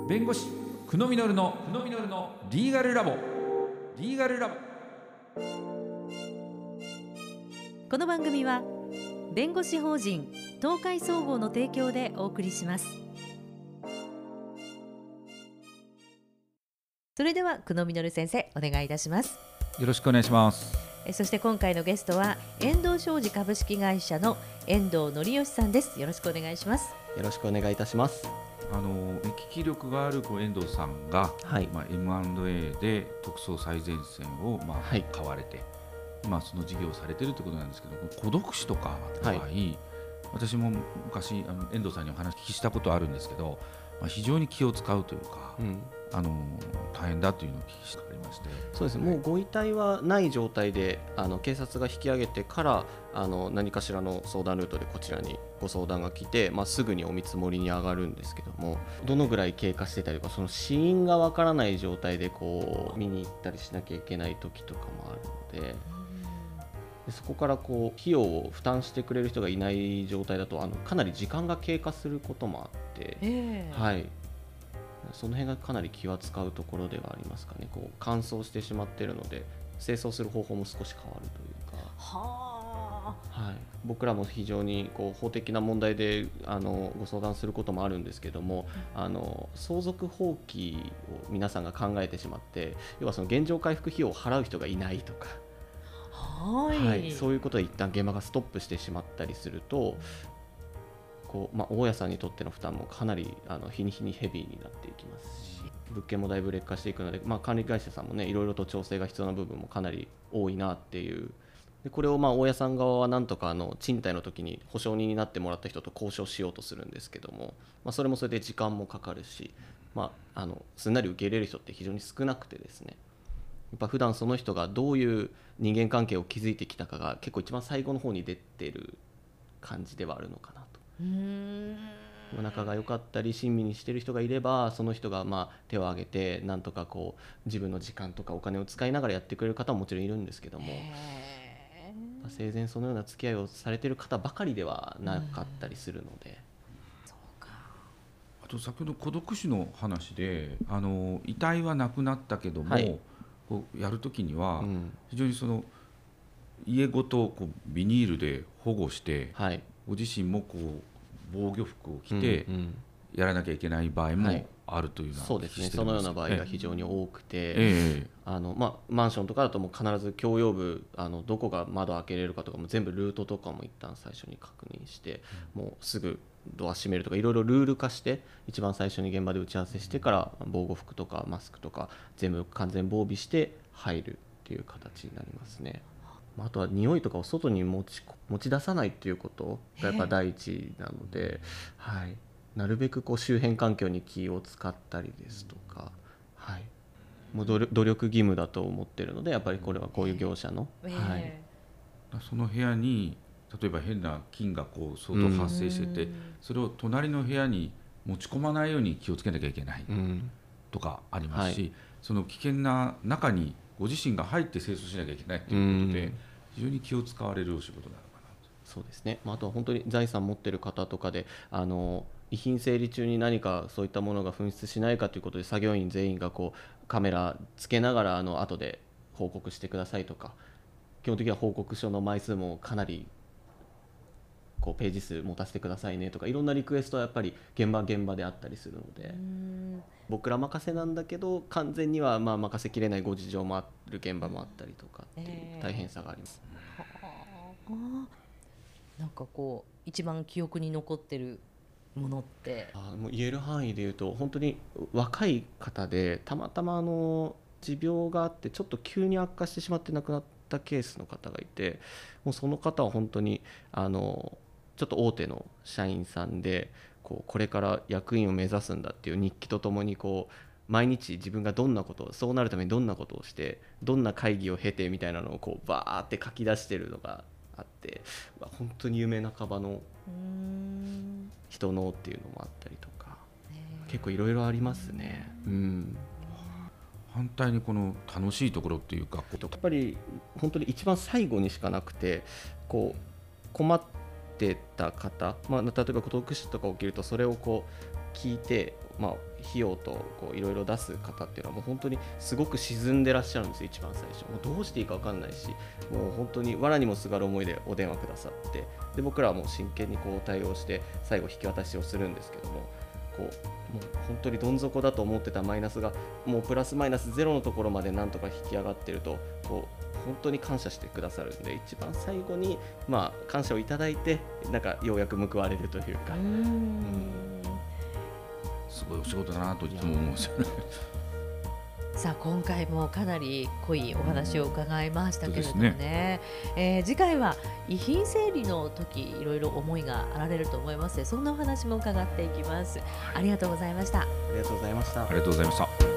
弁護士久野実のリーガルラボ。 この番組は弁護士法人東海総合の提供でお送りします。それでは久野実先生、お願いいたします。 よろしくお願いします。 そして今回のゲストは遠藤商事株式会社の遠藤則義さんです。よろしくお願いします。 よろしくお願いいたします。 目利き力がある遠藤さんが、M&A で特捜最前線を買われて、その事業をされているということなんですけど、孤独死とかの場合、私も昔遠藤さんにお話聞きしたことあるんですけど、非常に気を使うというか、大変だというのを聞きしてありまして。 そうですね、もうご遺体はない状態で警察が引き上げてから何かしらの相談ルートでこちらにご相談が来て、すぐにお見積もりに上がるんですけども、どのぐらい経過してたりとか、その死因がわからない状態で見に行ったりしなきゃいけない時とかもあるので、そこから費用を負担してくれる人がいない状態だとかなり時間が経過することもあって、その辺がかなり気は使うところではありますかね。乾燥してしまっているので清掃する方法も少し変わるというか、僕らも非常に法的な問題でご相談することもあるんですけども、相続放棄を皆さんが考えてしまって、要はその原状回復費用を払う人がいないとか、そういうことで一旦現場がストップしてしまったりすると、大家さんにとっての負担もかなり日に日にヘビーになっていきますし、物件もだいぶ劣化していくので、管理会社さんもね、いろいろと調整が必要な部分もかなり多いなっていう。でこれを大家さん側はなんとか賃貸の時に保証人になってもらった人と交渉しようとするんですけども、それもそれで時間もかかるし、すんなり受け入れる人って非常に少なくてですね、やっぱ普段その人がどういう人間関係を築いてきたかが結構一番最後の方に出てる感じではあるのかなと。仲が良かったり親身にしてる人がいれば、その人が手を挙げてなんとか自分の時間とかお金を使いながらやってくれる方ももちろんいるんですけども、生前そのような付き合いをされている方ばかりではなかったりするので。 あと先ほど孤独死の話で、遺体はなくなったけども、やるときには非常にその家ごとビニールで保護して、ご自身も防御服を着てやらなきゃいけない場合もあるというのは、 そうですね、そのような場合が非常に多くて、マンションとかだともう必ず共用部どこが窓開けれるかとかも全部ルートとかも一旦最初に確認して、もうすぐドア閉めるとかいろいろルール化して一番最初に現場で打ち合わせしてから防護服とかマスクとか全部完全防備して入るっていう形になりますね。あとは匂いとかを外に持ち出さないっていうことがやっぱ第一なので、なるべく周辺環境に気を使ったりですとか、もう努力義務だと思ってるので、やっぱりこれはこういう業者の、 その部屋に例えば変な菌が相当発生してて、それを隣の部屋に持ち込まないように気をつけなきゃいけないとかありますし、その危険な中にご自身が入って清掃しなきゃいけないということで、非常に気を使われるお仕事なのかなと。 そうですね、あとは本当に財産持ってる方とかで遺品整理中に何かそういったものが紛失しないかということで、作業員全員がカメラつけながら後で報告してくださいとか、基本的には報告書の枚数もかなりページ数持たせてくださいねとか、いろんなリクエストはやっぱり現場であったりするので、僕ら任せなんだけど完全には任せきれないご事情もある現場もあったりとかっていう大変さがあります。 なんか一番記憶に残ってるものってもう言える範囲で言うと、本当に若い方でたまたま持病があってちょっと急に悪化してしまって亡くなったケースの方がいて、もうその方は本当にちょっと大手の社員さんでこれから役員を目指すんだっていう日記とともに毎日自分がどんなことを、そうなるためにどんなことをしてどんな会議を経てみたいなのをバーって書き出してるのがあって、本当に夢半ばの人のっていうのもあったりとか、結構いろいろありますね。 反対にこの楽しいところっていうか、 やっぱり本当に一番最後にしかなくて、困ってた方、例えば孤独死とか起きるとそれをこう聞いて、費用といろいろ出す方っていうのはもう本当にすごく沈んでらっしゃるんですよ。一番最初もうどうしていいか分かんないし、もう本当に藁にもすがる思いでお電話くださって、で僕らはもう真剣にこう対応して最後引き渡しをするんですけども、もう本当にどん底だと思ってたマイナスがもうプラスマイナスゼロのところまでなんとか引き上がってると本当に感謝してくださるんで、一番最後に感謝をいただいてようやく報われるというか、 すごいお仕事だなといつも思うんですよね。 さあ今回もかなり濃いお話を伺いましたけれどもね、次回は遺品整理の時いろいろ思いがあられると思いますので、そんなお話も伺っていきます。ありがとうございました。 ありがとうございました。 ありがとうございました。